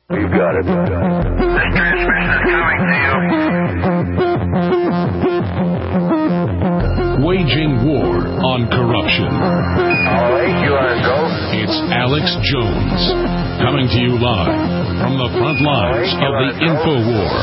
You got it. This transmission is coming to you. Waging war on corruption. All right, you want to go? It's Alex Jones, coming to you live from the front lines of the info war.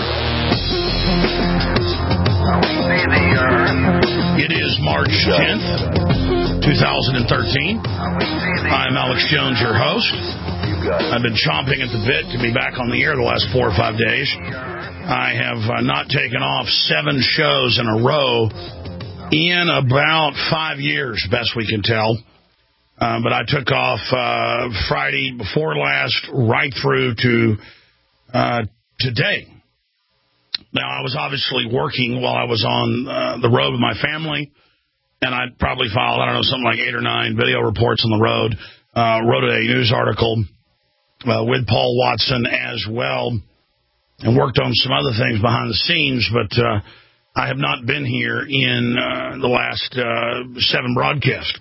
It is March 10th, 2013. I'm Alex Jones, your host. I've been chomping at the bit to be back on the air the last 4 or 5 days. I have not taken off 7 shows in a row in about 5 years, best we can tell. But I took off Friday before last right through to today. Now, I was obviously working while I was on the road with my family, and I probably filed, something like 8 or 9 video reports on the road, wrote a news article with Paul Watson as well, and worked on some other things behind the scenes, but I have not been here in the last 7 broadcasts.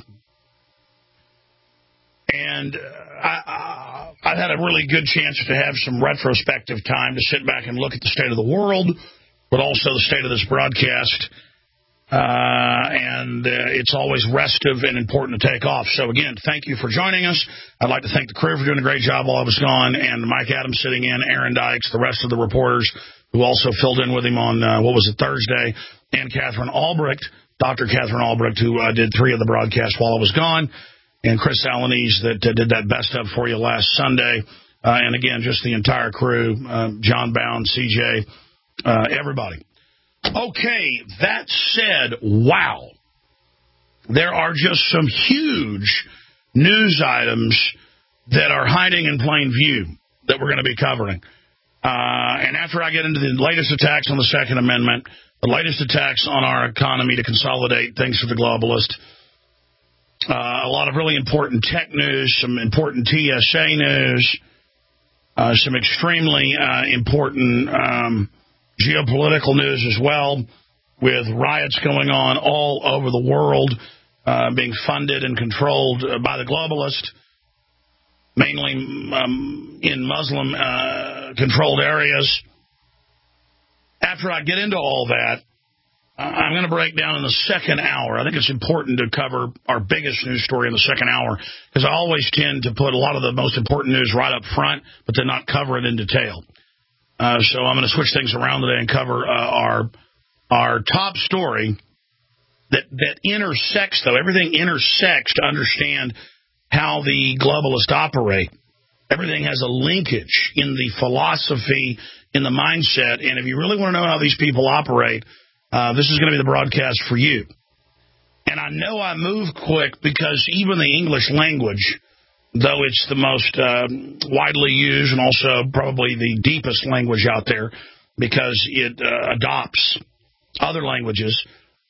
And I've had a really good chance to have some retrospective time to sit back and look at the state of the world, but also the state of this broadcast. And it's always restive and important to take off. So, again, thank you for joining us. I'd like to thank the crew for doing a great job while I was gone, and Mike Adams sitting in, Aaron Dykes, the rest of the reporters who also filled in with him on, Thursday, and Catherine Albrecht, Dr. Catherine Albrecht, who did 3 of the broadcasts while I was gone, and Chris Alanese that did that best of for you last Sunday. And, again, just the entire crew, John Bound, CJ, everybody. Okay, that said, wow, there are just some huge news items that are hiding in plain view that we're going to be covering. And after I get into the latest attacks on the Second Amendment, the latest attacks on our economy to consolidate things for the globalist, a lot of really important tech news, some important TSA news, some extremely important geopolitical news as well, with riots going on all over the world, being funded and controlled by the globalists, mainly in Muslim-controlled areas. After I get into all that, I'm going to break down in the second hour. I think it's important to cover our biggest news story in the second hour, because I always tend to put a lot of the most important news right up front, but then not cover it in detail. So I'm going to switch things around today and cover our top story that intersects, though. Everything intersects to understand how the globalists operate. Everything has a linkage in the philosophy, in the mindset. And if you really want to know how these people operate, this is going to be the broadcast for you. And I know I move quick because even the English language, though it's the most widely used and also probably the deepest language out there because it adopts other languages,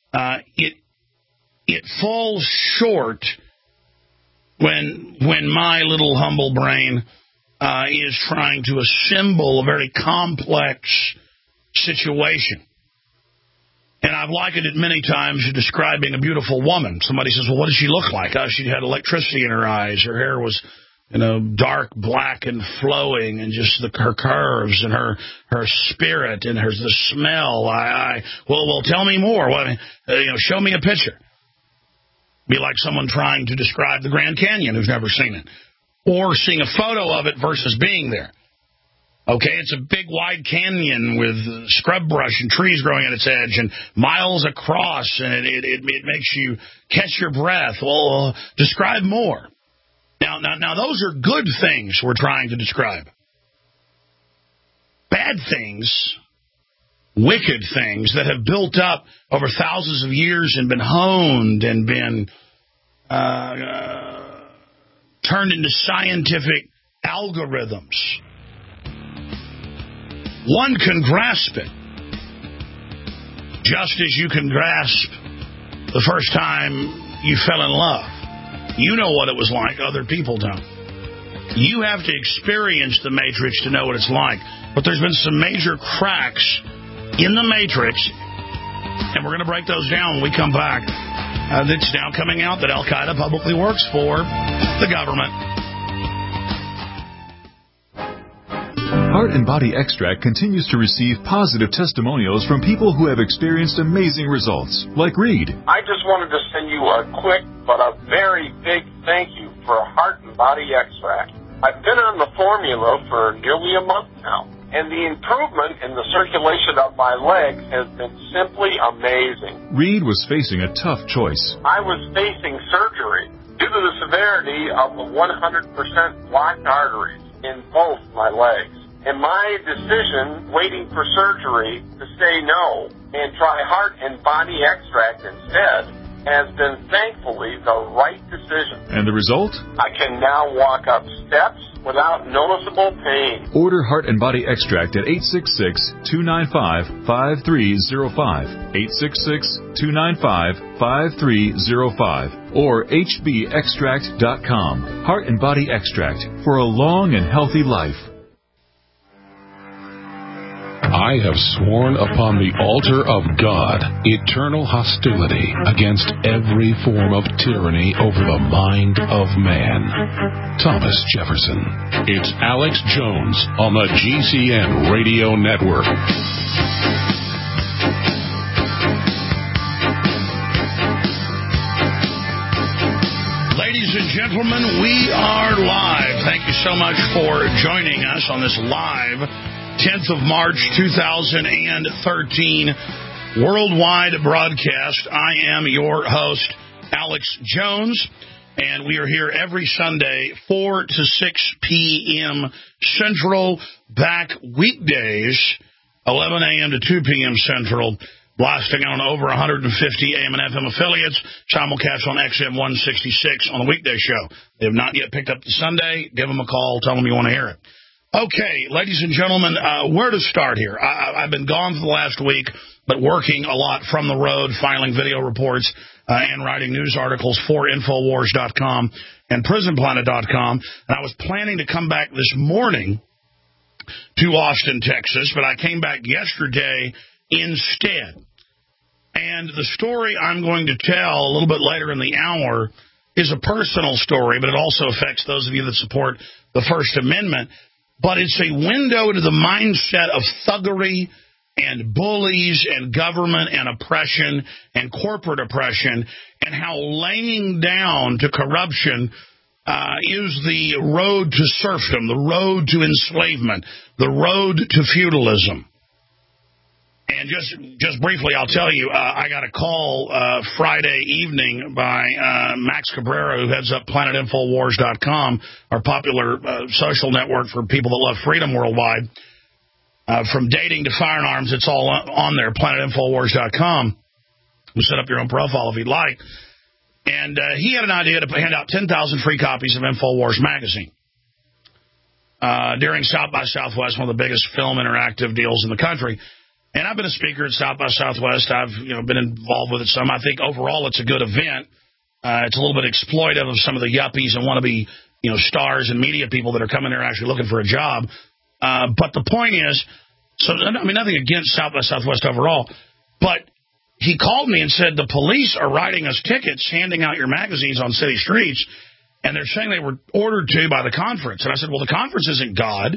it falls short when my little humble brain is trying to assemble a very complex situation. And I've likened it many times to describing a beautiful woman. Somebody says, well, what does she look like? Oh, she had electricity in her eyes. Her hair was, dark, black, and flowing, and just her curves and her spirit and the smell. Well, tell me more. Show me a picture. Be like someone trying to describe the Grand Canyon who's never seen it, or seeing a photo of it versus being there. Okay, it's a big, wide canyon with scrub brush and trees growing at its edge and miles across, and it makes you catch your breath. Well, describe more. Now, those are good things we're trying to describe. Bad things, wicked things that have built up over thousands of years and been honed and been turned into scientific algorithms. One can grasp it, just as you can grasp the first time you fell in love. You know what it was like. Other people don't. You have to experience the Matrix to know what it's like. But there's been some major cracks in the Matrix, and we're going to break those down when we come back. It's now coming out that Al-Qaeda publicly works for the government. Heart and Body Extract continues to receive positive testimonials from people who have experienced amazing results, like Reed. I just wanted to send you a quick but a very big thank you for Heart and Body Extract. I've been on the formula for nearly a month now, and the improvement in the circulation of my legs has been simply amazing. Reed was facing a tough choice. I was facing surgery due to the severity of the 100% blocked arteries in both my legs. And my decision, waiting for surgery, to say no and try Heart and Body Extract instead, has been thankfully the right decision. And the result? I can now walk up steps without noticeable pain. Order Heart and Body Extract at 866-295-5305, 866-295-5305, or hbextract.com. Heart and Body Extract for a long and healthy life. I have sworn upon the altar of God eternal hostility against every form of tyranny over the mind of man. Thomas Jefferson. It's Alex Jones on the GCN Radio Network. Ladies and gentlemen, we are live. Thank you so much for joining us on this live 10th of March, 2013 worldwide broadcast. I am your host, Alex Jones, and we are here every Sunday, 4 to 6 p.m. Central, back weekdays, 11 a.m. to 2 p.m. Central, blasting on over 150 AM and FM affiliates, simulcast on XM 166 on the weekday show. They have not yet picked up the Sunday. Give them a call. Tell them you want to hear it. Okay, ladies and gentlemen, where to start here? I've been gone for the last week, but working a lot from the road, filing video reports and writing news articles for Infowars.com and PrisonPlanet.com. And I was planning to come back this morning to Austin, Texas, but I came back yesterday instead. And the story I'm going to tell a little bit later in the hour is a personal story, but it also affects those of you that support the First Amendment. But it's a window to the mindset of thuggery and bullies and government and oppression and corporate oppression, and how laying down to corruption is the road to serfdom, the road to enslavement, the road to feudalism. And just briefly, I'll tell you, I got a call Friday evening by Max Cabrera, who heads up PlanetInfoWars.com, our popular social network for people that love freedom worldwide. From dating to firearms, it's all on there, PlanetInfoWars.com. You set up your own profile if you'd like. And he had an idea to hand out 10,000 free copies of InfoWars magazine during South by Southwest, one of the biggest film interactive deals in the country. And I've been a speaker at South by Southwest. I've been involved with it some. I think overall it's a good event. It's a little bit exploitive of some of the yuppies and wannabe stars and media people that are coming there actually looking for a job. But the point is, nothing against South by Southwest overall, but he called me and said the police are writing us tickets, handing out your magazines on city streets, and they're saying they were ordered to by the conference. And I said, well, the conference isn't God.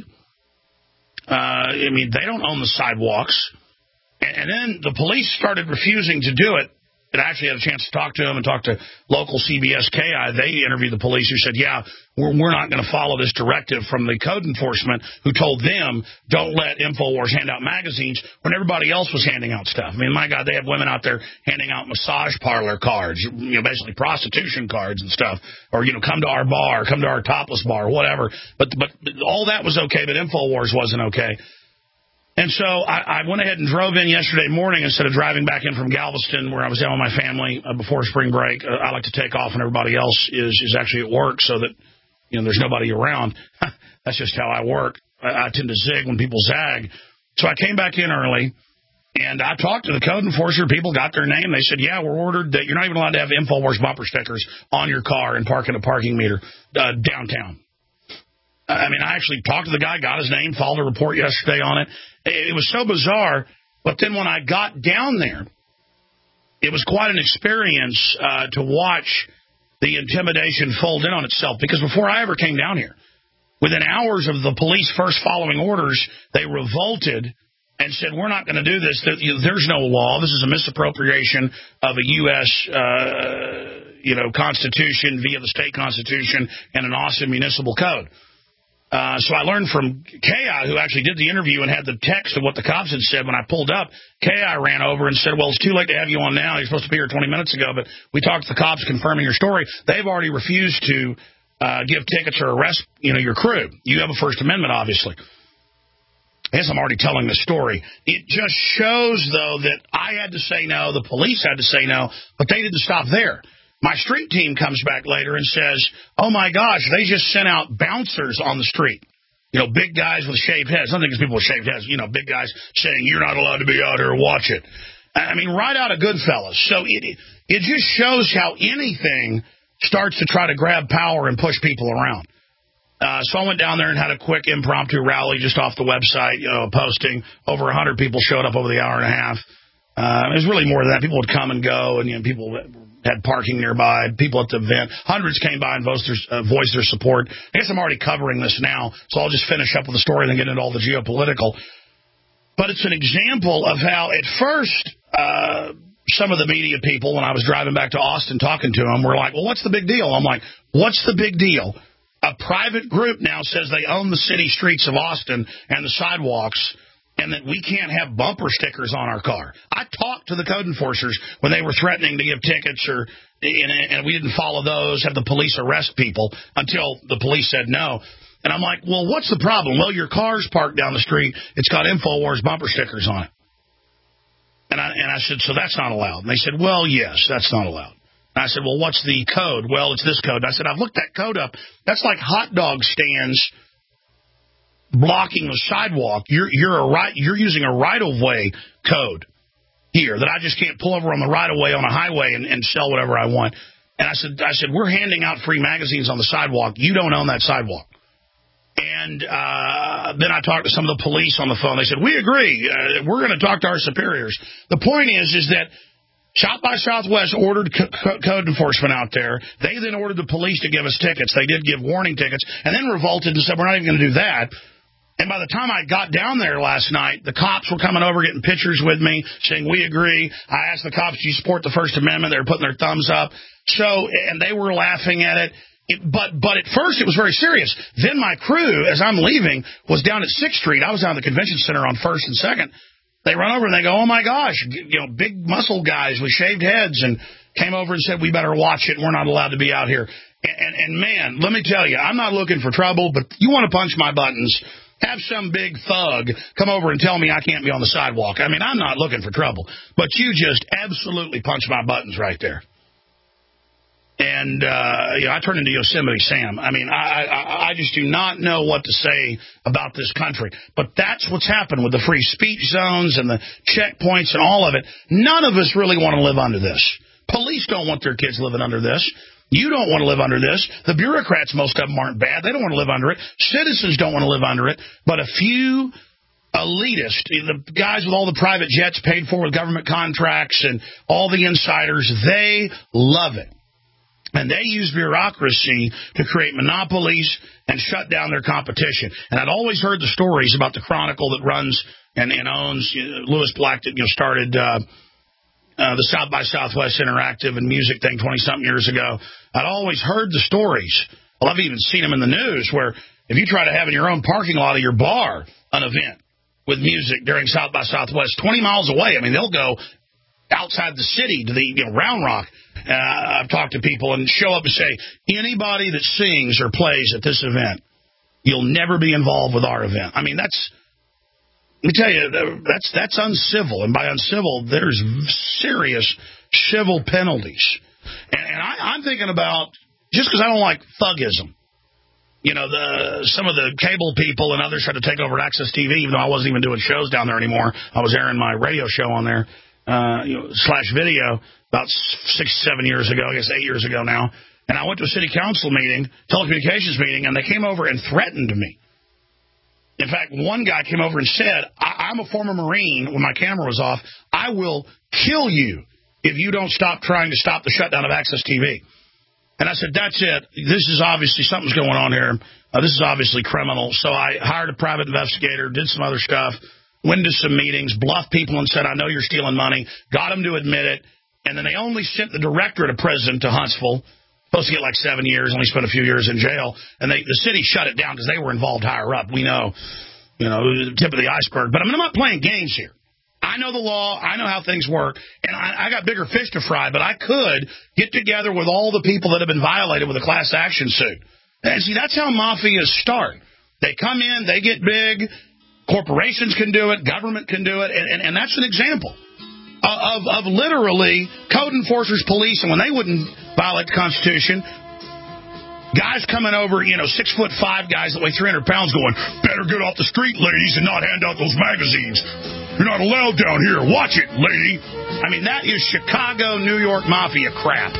They don't own the sidewalks. And then the police started refusing to do it. And I actually had a chance to talk to them and talk to local CBS KI. They interviewed the police who said, yeah, we're not going to follow this directive from the code enforcement who told them don't let InfoWars hand out magazines when everybody else was handing out stuff. My God, they have women out there handing out massage parlor cards, basically prostitution cards and stuff, or, come to our bar, come to our topless bar, whatever. But all that was okay, but InfoWars wasn't okay. And so I went ahead and drove in yesterday morning instead of driving back in from Galveston, where I was down with my family before spring break. I like to take off when everybody else is actually at work so that there's nobody around. That's just how I work. I tend to zig when people zag. So I came back in early, and I talked to the code enforcer. People got their name. They said, yeah, we're ordered that you're not even allowed to have InfoWars bumper stickers on your car and park in a parking meter downtown. I actually talked to the guy, got his name, filed a report yesterday on it. It was so bizarre, but then when I got down there, it was quite an experience to watch the intimidation fold in on itself, because before I ever came down here, Within hours of the police first following orders, they revolted and said, we're not going to do this. There's no law. This is a misappropriation of a U.S. Constitution via the state constitution and an awesome municipal code. So I learned from K.I., who actually did the interview and had the text of what the cops had said. When I pulled up, K.I. ran over and said, well, it's too late to have you on now. You're supposed to be here 20 minutes ago, but we talked to the cops confirming your story. They've already refused to give tickets or arrest, your crew. You have a First Amendment, obviously. I guess I'm already telling the story. It just shows, though, that I had to say no, the police had to say no, but they didn't stop there. My street team comes back later and says, oh, my gosh, they just sent out bouncers on the street. Big guys with shaved heads. I don't think it's people with shaved heads. Big guys saying, you're not allowed to be out here, watch it. I mean, right out of Goodfellas. So it just shows how anything starts to try to grab power and push people around. So I went down there and had a quick impromptu rally just off the website, posting. Over 100 people showed up over the hour and a half. It was really more than that. People would come and go, and people had parking nearby. People at the event. Hundreds came by and voiced their support. I guess I'm already covering this now, so I'll just finish up with the story and then get into all the geopolitical. But it's an example of how, at first, some of the media people, when I was driving back to Austin talking to them, were like, well, what's the big deal? I'm like, what's the big deal? A private group now says they own the city streets of Austin and the sidewalks, and that we can't have bumper stickers on our car. I talked to the code enforcers when they were threatening to give tickets, and we didn't follow those, have the police arrest people until the police said no. And I'm like, well, what's the problem? Well, your car's parked down the street. It's got InfoWars bumper stickers on it. And I said, so that's not allowed. And they said, well, yes, that's not allowed. And I said, well, what's the code? Well, it's this code. And I said, I've looked that code up. That's like hot dog stands blocking the sidewalk. You're using a right-of-way code here that I just can't pull over on the right-of-way on a highway and sell whatever I want. And I said, we're handing out free magazines on the sidewalk. You don't own that sidewalk. And then I talked to some of the police on the phone. They said, we agree. We're going to talk to our superiors. The point is that South by Southwest ordered code enforcement out there. They then ordered the police to give us tickets. They did give warning tickets and then revolted and said, we're not even going to do that. And by the time I got down there last night, the cops were coming over, getting pictures with me, saying, we agree. I asked the cops, do you support the First Amendment? They were putting their thumbs up. And they were laughing at it. But at first it was very serious. Then my crew, as I'm leaving, was down at 6th Street. I was down at the convention center on 1st and 2nd. They run over and they go, oh, my gosh, big muscle guys with shaved heads, and came over and said, we better watch it. We're not allowed to be out here. And man, let me tell you, I'm not looking for trouble, but you want to punch my buttons, have some big thug come over and tell me I can't be on the sidewalk. I mean, I'm not looking for trouble, but you just absolutely punch my buttons right there. And, I turned into Yosemite Sam. I mean, I just do not know what to say about this country. But that's what's happened with the free speech zones and the checkpoints and all of it. None of us really want to live under this. Police don't want their kids living under this. You don't want to live under this. The bureaucrats, most of them aren't bad. They don't want to live under it. Citizens don't want to live under it. But a few elitists, the guys with all the private jets paid for with government contracts and all the insiders, they love it. And they use bureaucracy to create monopolies and shut down their competition. And I'd always heard the stories about the Chronicle that runs and owns, Lewis Black that started the South by Southwest Interactive and music thing 20-something years ago. I'd always heard the stories. Well, I've even seen them in the news where if you try to have in your own parking lot of your bar an event with music during South by Southwest 20 miles away, I mean, they'll go outside the city to the Round Rock. I've talked to people and show up and say, anybody that sings or plays at this event, you'll never be involved with our event. I mean, let me tell you, that's uncivil. And by uncivil, there's serious civil penalties. And I'm thinking about, just because I don't like thugism, some of the cable people and others tried to take over Access TV, even though I wasn't even doing shows down there anymore. I was airing my radio show on there. / video about 6-7 years ago, I guess 8 years ago now. And I went to a city council meeting, telecommunications meeting, and they came over and threatened me. In fact, one guy came over and said, I'm a former Marine when my camera was off. I will kill you if you don't stop trying to stop the shutdown of Access TV. And I said, that's it. This is obviously, something's going on here. This is obviously criminal. So I hired a private investigator, did some other stuff, went to some meetings, bluffed people and said, I know you're stealing money, got them to admit it. And then they only sent the directorate of prison to Huntsville, supposed to get like 7 years, only spent a few years in jail. And the city shut it down because they were involved higher up. We know, the tip of the iceberg. But I'm not playing games here. I know the law. I know how things work. And I got bigger fish to fry, but I could get together with all the people that have been violated with a class action suit. And see, that's how mafias start. They come in, they get big. Corporations can do it. Government can do it. And that's an example of literally code enforcers, police, and when they wouldn't violate the Constitution, guys coming over, 6'5" guys that weigh 300 pounds going, better get off the street, ladies, and not hand out those magazines. You're not allowed down here. Watch it, lady. I mean, that is Chicago, New York mafia crap.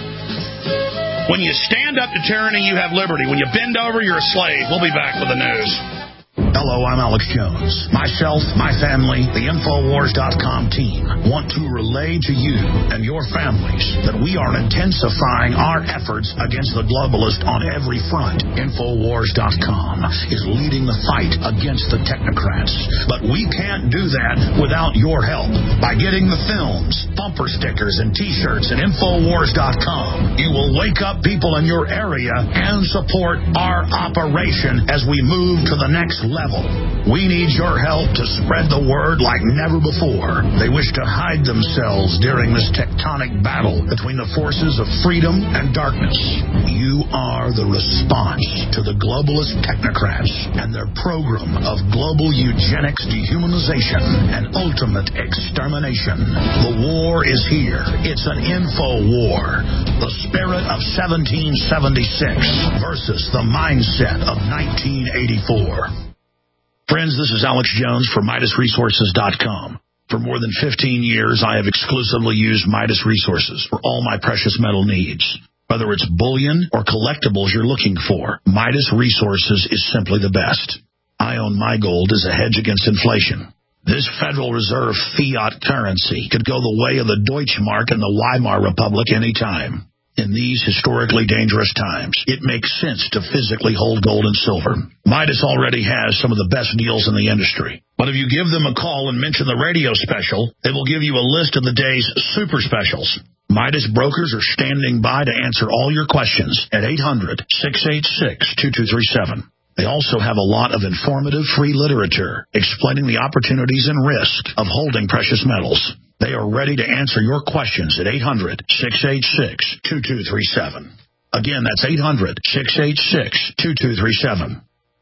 When you stand up to tyranny, you have liberty. When you bend over, you're a slave. We'll be back with the news. Hello, I'm Alex Jones. Myself, my family, the Infowars.com team want to relay to you and your families that we are intensifying our efforts against the globalist on every front. Infowars.com is leading the fight against the technocrats. But we can't do that without your help. By getting the films, bumper stickers, and T-shirts at Infowars.com, you will wake up people in your area and support our operation as we move to the next level. We need your help to spread the word like never before. They wish to hide themselves during this tectonic battle between the forces of freedom and darkness. You are the response to the globalist technocrats and their program of global eugenics, dehumanization, and ultimate extermination. The war is here. It's an info war. The spirit of 1776 versus the mindset of 1984. Friends, this is Alex Jones for MidasResources.com. For more than 15 years, I have exclusively used Midas Resources for all my precious metal needs. Whether it's bullion or collectibles you're looking for, Midas Resources is simply the best. I own my gold as a hedge against inflation. This Federal Reserve fiat currency could go the way of the Deutschmark and the Weimar Republic anytime. In these historically dangerous times, it makes sense to physically hold gold and silver. Midas already has some of the best deals in the industry. But if you give them a call and mention the radio special, they will give you a list of the day's super specials. Midas brokers are standing by to answer all your questions at 800-686-2237. They also have a lot of informative free literature explaining the opportunities and risk of holding precious metals. They are ready to answer your questions at 800-686-2237. Again, that's 800-686-2237.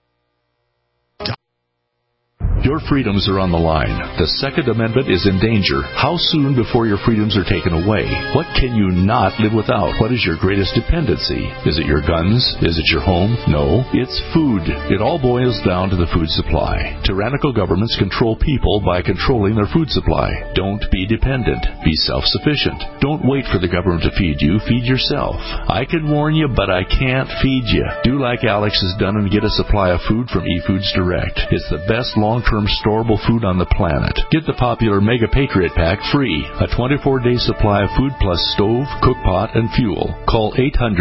Your freedoms are on the line. The Second Amendment is in danger. How soon before your freedoms are taken away? What can you not live without? What is your greatest dependency? Is it your guns? Is it your home? No, it's food. It all boils down to the food supply. Tyrannical governments control people by controlling their food supply. Don't be dependent. Be self-sufficient. Don't wait for the government to feed you. Feed yourself. I can warn you, but I can't feed you. Do like Alex has done and get a supply of food from eFoods Direct. It's the best long-term storable food on the planet. Get the popular Mega Patriot Pack free. A 24-day supply of food plus stove, cookpot, and fuel. Call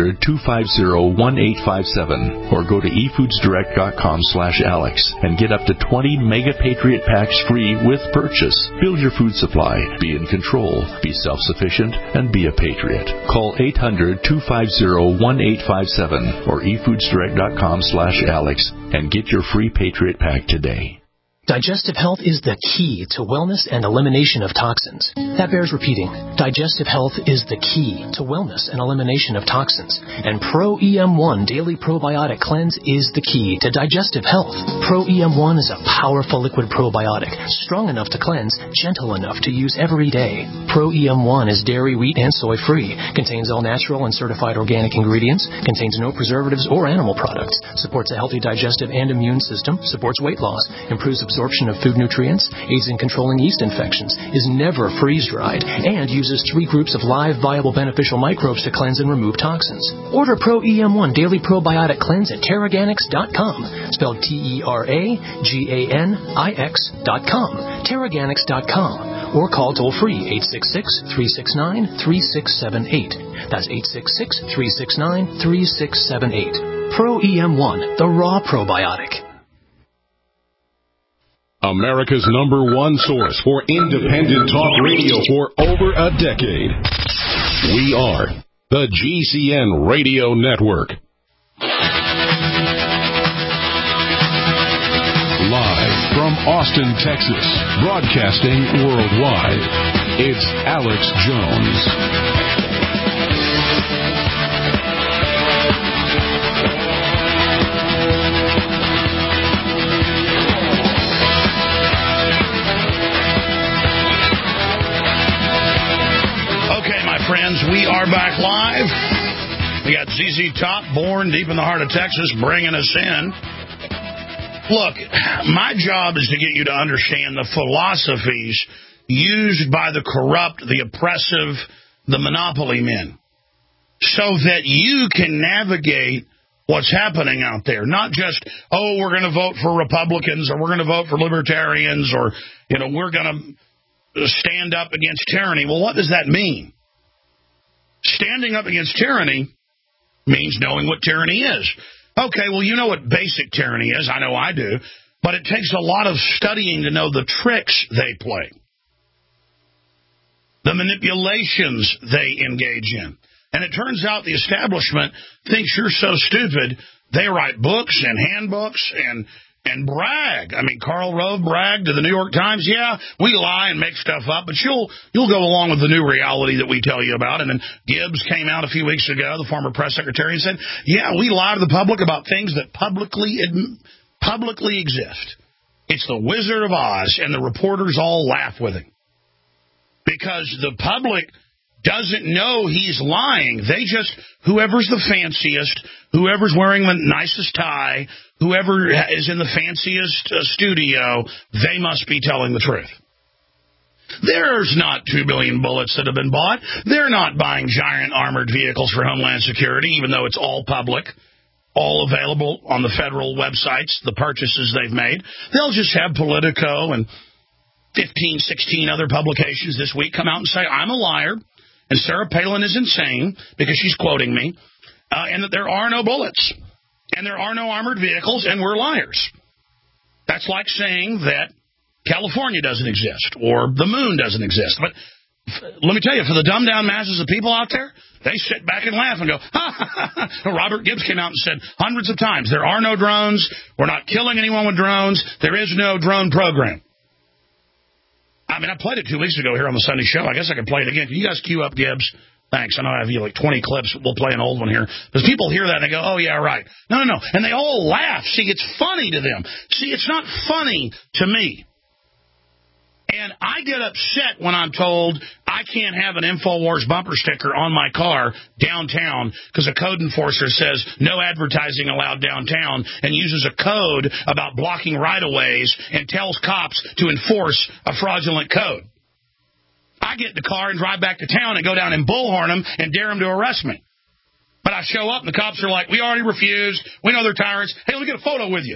800-250-1857 or go to efoodsdirect.com/Alex and get up to 20 Mega Patriot Packs free with purchase. Build your food supply. Be in control. Be self-sufficient and be a patriot. Call 800-250-1857 or efoodsdirect.com/Alex and get your free Patriot Pack today. Digestive health is the key to wellness and elimination of toxins. That bears repeating. Digestive health is the key to wellness and elimination of toxins. And Pro EM1 Daily Probiotic Cleanse is the key to digestive health. Pro EM1 is a powerful liquid probiotic, strong enough to cleanse, gentle enough to use every day. Pro EM1 is dairy, wheat, and soy free, contains all natural and certified organic ingredients, contains no preservatives or animal products, supports a healthy digestive and immune system, supports weight loss, improves absorption of food nutrients, aids in controlling yeast infections, is never freeze-dried, and uses 3 groups of live, viable, beneficial microbes to cleanse and remove toxins. Order Pro EM1 Daily Probiotic Cleanse at Teraganix.com, spelled Teraganix.com. Teraganix.com. or call toll-free 866-369-3678. That's 866-369-3678. Pro EM1, the raw probiotic. America's #1 source for independent talk radio for over a decade. We are the GCN Radio Network. Live from Austin, Texas, broadcasting worldwide, it's Alex Jones. Friends, we are back live. We got ZZ Top, born deep in the heart of Texas, bringing us in. Look, my job is to get you to understand the philosophies used by the corrupt, the oppressive, the monopoly men, so that you can navigate what's happening out there. Not just, oh, we're going to vote for Republicans, or we're going to vote for libertarians, or, you know, we're going to stand up against tyranny. Well, what does that mean? Standing up against tyranny means knowing what tyranny is. Okay, well, you know what basic tyranny is. I know I do. But it takes a lot of studying to know the tricks they play, the manipulations they engage in. And it turns out the establishment thinks you're so stupid, they write books and handbooks and brag. I mean, Karl Rove bragged to the New York Times, yeah, we lie and make stuff up, but you'll go along with the new reality that we tell you about. And then Gibbs came out a few weeks ago, the former press secretary, and said, yeah, we lie to the public about things that publicly exist. It's the Wizard of Oz, and the reporters all laugh with him. Because the public doesn't know he's lying. They just, whoever's the fanciest, whoever's wearing the nicest tie, whoever is in the fanciest studio, they must be telling the truth. There's not 2 billion bullets that have been bought. They're not buying giant armored vehicles for Homeland Security, even though it's all public, all available on the federal websites, the purchases they've made. They'll just have Politico and 15, 16 other publications this week come out and say, I'm a liar, and Sarah Palin is insane, because she's quoting me, and that there are no bullets, and there are no armored vehicles, and we're liars. That's like saying that California doesn't exist, or the moon doesn't exist. But let me tell you, for the dumbed-down masses of people out there, they sit back and laugh and go, ha, ha, ha, ha. Robert Gibbs came out and said hundreds of times, there are no drones, we're not killing anyone with drones, there is no drone program. I mean, I played it 2 weeks ago here on the Sunday show. I guess I can play it again. Can you guys queue up Gibbs? Thanks. I know I have you like 20 clips. We'll play an old one here. Because people hear that and they go, oh, yeah, right. No. And they all laugh. See, it's funny to them. See, it's not funny to me. And I get upset when I'm told I can't have an InfoWars bumper sticker on my car downtown because a code enforcer says no advertising allowed downtown and uses a code about blocking right-of-ways and tells cops to enforce a fraudulent code. I get in the car and drive back to town and go down and bullhorn them and dare them to arrest me. But I show up and the cops are like, we already refused. We know they're tyrants. Hey, let me get a photo with you.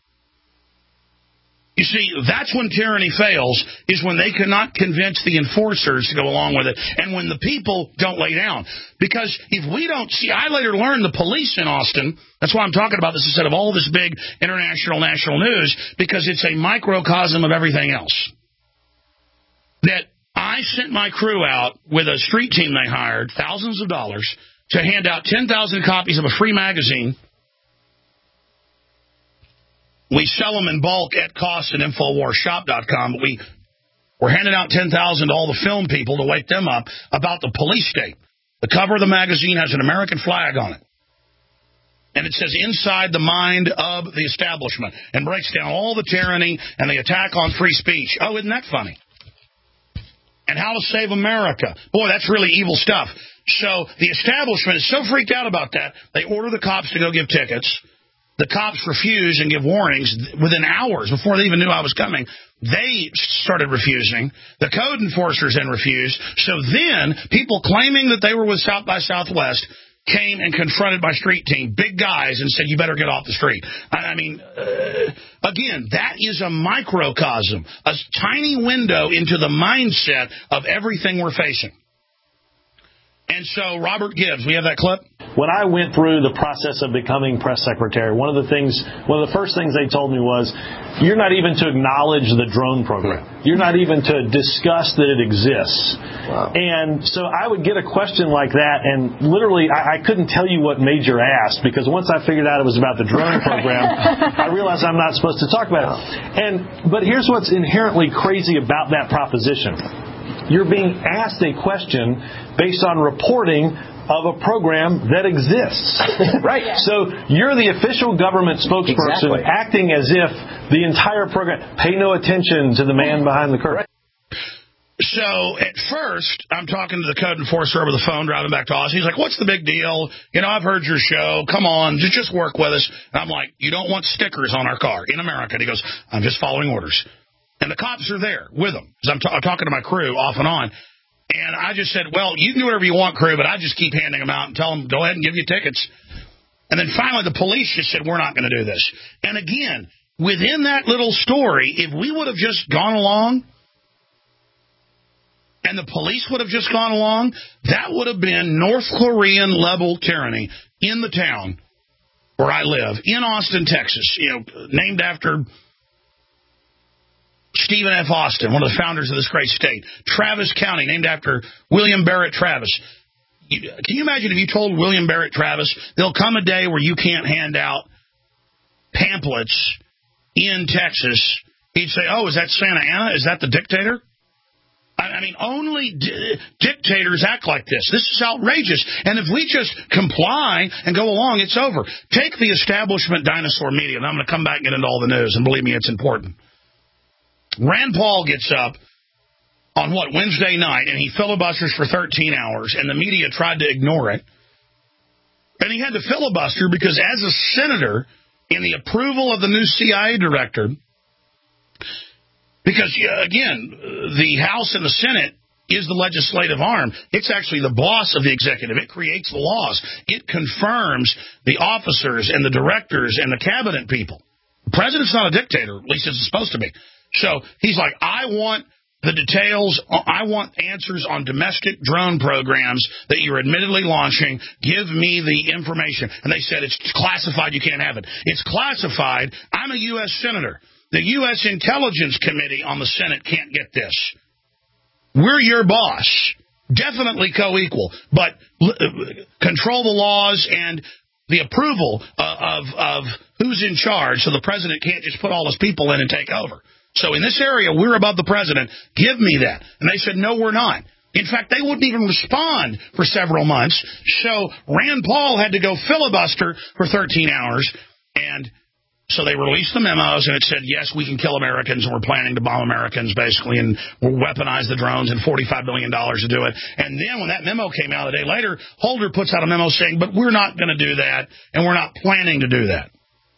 You see, that's when tyranny fails, is when they cannot convince the enforcers to go along with it, and when the people don't lay down. Because if we don't see, I later learned the police in Austin, that's why I'm talking about this instead of all this big international, national news, because it's a microcosm of everything else. That I sent my crew out with a street team they hired, thousands of dollars, to hand out 10,000 copies of a free magazine. We sell them in bulk at cost at InfoWarsShop.com, but we're handing out 10,000 to all the film people to wake them up about the police state. The cover of the magazine has an American flag on it. And it says inside the mind of the establishment, and breaks down all the tyranny and the attack on free speech. Oh, isn't that funny? And how to save America. Boy, that's really evil stuff. So the establishment is so freaked out about that, they order the cops to go give tickets. The cops refuse and give warnings within hours before they even knew I was coming. They started refusing. The code enforcers then refused. So then people claiming that they were with South by Southwest came and confronted my street team, big guys, and said, you better get off the street. I mean, again, that is a microcosm, a tiny window into the mindset of everything we're facing. And so, Robert Gibbs, we have that clip? When I went through the process of becoming press secretary, one of the first things they told me was, you're not even to acknowledge the drone program. You're not even to discuss that it exists. Wow. And so I would get a question like that, and literally I couldn't tell you what Major asked, because once I figured out it was about the drone program, I realized I'm not supposed to talk about it. But here's what's inherently crazy about that proposition. You're being asked a question based on reporting of a program that exists. Right. So you're the official government spokesperson acting as if the entire program, pay no attention to the man behind the curtain. So at first, I'm talking to the code enforcer over the phone driving back to Austin. He's like, what's the big deal? You know, I've heard your show. Come on, just work with us. And I'm like, you don't want stickers on our car in America. And he goes, I'm just following orders. And the cops are there with them, because I'm talking to my crew off and on. And I just said, well, you can do whatever you want, crew, but I just keep handing them out and tell them, go ahead and give you tickets. And then finally the police just said, we're not going to do this. And again, within that little story, if we would have just gone along and the police would have just gone along, that would have been North Korean-level tyranny in the town where I live, in Austin, Texas, named after Stephen F. Austin, one of the founders of this great state. Travis County, named after William Barrett Travis. Can you imagine if you told William Barrett Travis, there'll come a day where you can't hand out pamphlets in Texas? He'd say, oh, is that Santa Anna? Is that the dictator? I mean, only dictators act like this. This is outrageous. And if we just comply and go along, it's over. Take the establishment dinosaur media, and I'm going to come back and get into all the news, and believe me, it's important. Rand Paul gets up on, Wednesday night, and he filibusters for 13 hours, and the media tried to ignore it. And he had to filibuster because as a senator, in the approval of the new CIA director, because, again, the House and the Senate is the legislative arm. It's actually the boss of the executive. It creates the laws. It confirms the officers and the directors and the cabinet people. The president's not a dictator, at least it's supposed to be. So he's like, I want the details. I want answers on domestic drone programs that you're admittedly launching. Give me the information. And they said, it's classified. You can't have it. It's classified. I'm a U.S. senator. The U.S. Intelligence Committee on the Senate can't get this. We're your boss. Definitely co-equal. But control the laws and the approval of who's in charge, so the president can't just put all his people in and take over. So in this area, we're above the president. Give me that. And they said, no, we're not. In fact, they wouldn't even respond for several months. So Rand Paul had to go filibuster for 13 hours. And so they released the memos, and it said, yes, we can kill Americans, and we're planning to bomb Americans, basically, and we'll weaponize the drones, and $45 billion to do it. And then when that memo came out a day later, Holder puts out a memo saying, but we're not going to do that, and we're not planning to do that.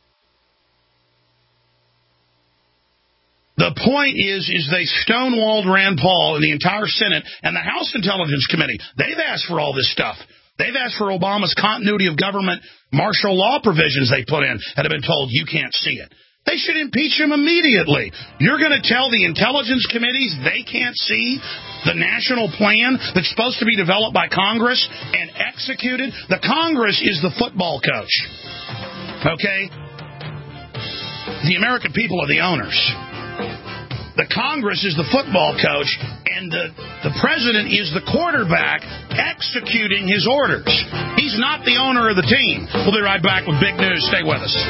The point is they stonewalled Rand Paul and the entire Senate and the House Intelligence Committee. They've asked for all this stuff. They've asked for Obama's continuity of government martial law provisions they put in that have been told you can't see it. They should impeach him immediately. You're going to tell the intelligence committees they can't see the national plan that's supposed to be developed by Congress and executed? The Congress is the football coach. Okay? The American people are the owners. The Congress is the football coach, and the president is the quarterback executing his orders. He's not the owner of the team. We'll be right back with big news. Stay with us.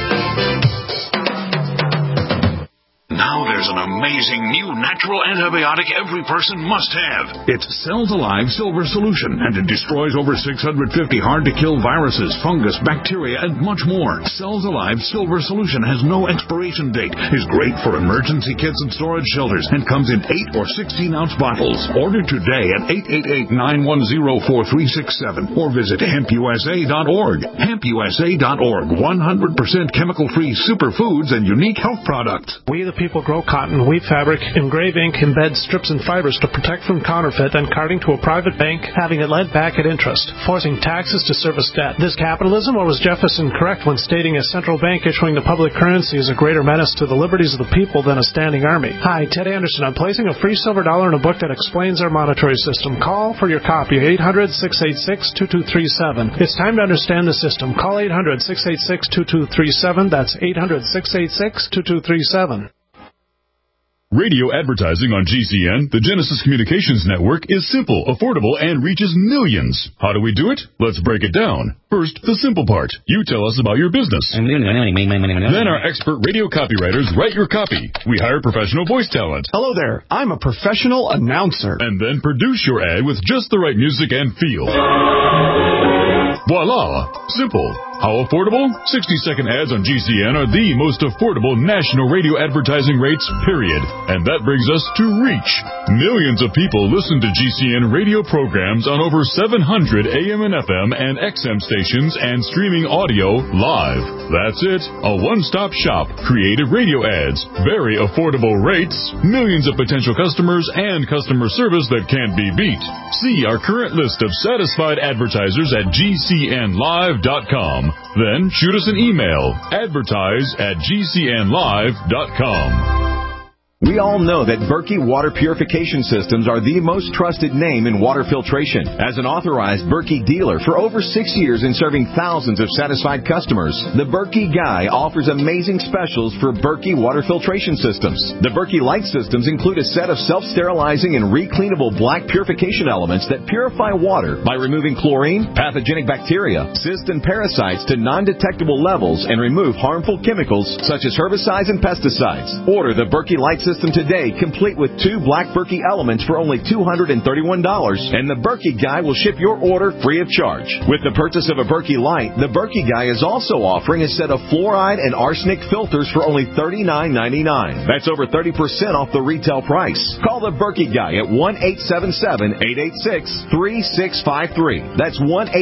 Now there's an amazing new natural antibiotic every person must have. It's Cells Alive Silver Solution, and it destroys over 650 hard-to-kill viruses, fungus, bacteria, and much more. Cells Alive Silver Solution has no expiration date, is great for emergency kits and storage shelters, and comes in 8 or 16-ounce bottles. Order today at 888-910-4367 or visit hempusa.org. Hempusa.org, 100% chemical-free superfoods and unique health products. We the people grow cotton, wheat fabric, engrave ink, embed strips and fibers to protect from counterfeit, then carting to a private bank, having it lent back at interest, forcing taxes to service debt. This capitalism, or was Jefferson correct when stating a central bank issuing the public currency is a greater menace to the liberties of the people than a standing army? Hi, Ted Anderson. I'm placing a free silver dollar in a book that explains our monetary system. Call for your copy, 800-686-2237. It's time to understand the system. Call 800-686-2237. That's 800-686-2237. Radio advertising on GCN, the Genesis Communications Network, is simple, affordable, and reaches millions. How do we do it? Let's break it down. First, the simple part. You tell us about your business. Then our expert radio copywriters write your copy. We hire professional voice talent. Hello there. I'm a professional announcer. And then produce your ad with just the right music and feel. Voila! Simple. How affordable? 60-second ads on GCN are the most affordable national radio advertising rates, period. And that brings us to reach. Millions of people listen to GCN radio programs on over 700 AM and FM and XM stations and streaming audio live. That's it. A one-stop shop. Creative radio ads. Very affordable rates. Millions of potential customers and customer service that can't be beat. See our current list of satisfied advertisers at GCNlive.com. Then shoot us an email, advertise@gcnlive.com. We all know that Berkey Water Purification Systems are the most trusted name in water filtration. As an authorized Berkey dealer for over 6 years and serving thousands of satisfied customers, the Berkey Guy offers amazing specials for Berkey Water Filtration Systems. The Berkey Light Systems include a set of self-sterilizing and recleanable black purification elements that purify water by removing chlorine, pathogenic bacteria, cysts, and parasites to non-detectable levels and remove harmful chemicals such as herbicides and pesticides. Order the Berkey Light System today, complete with 2 black Berkey elements for only $231, and the Berkey Guy will ship your order free of charge. With the purchase of a Berkey Light, the Berkey Guy is also offering a set of fluoride and arsenic filters for only $39.99. That's over 30% off the retail price. Call the Berkey Guy at 1-877-886-3653. That's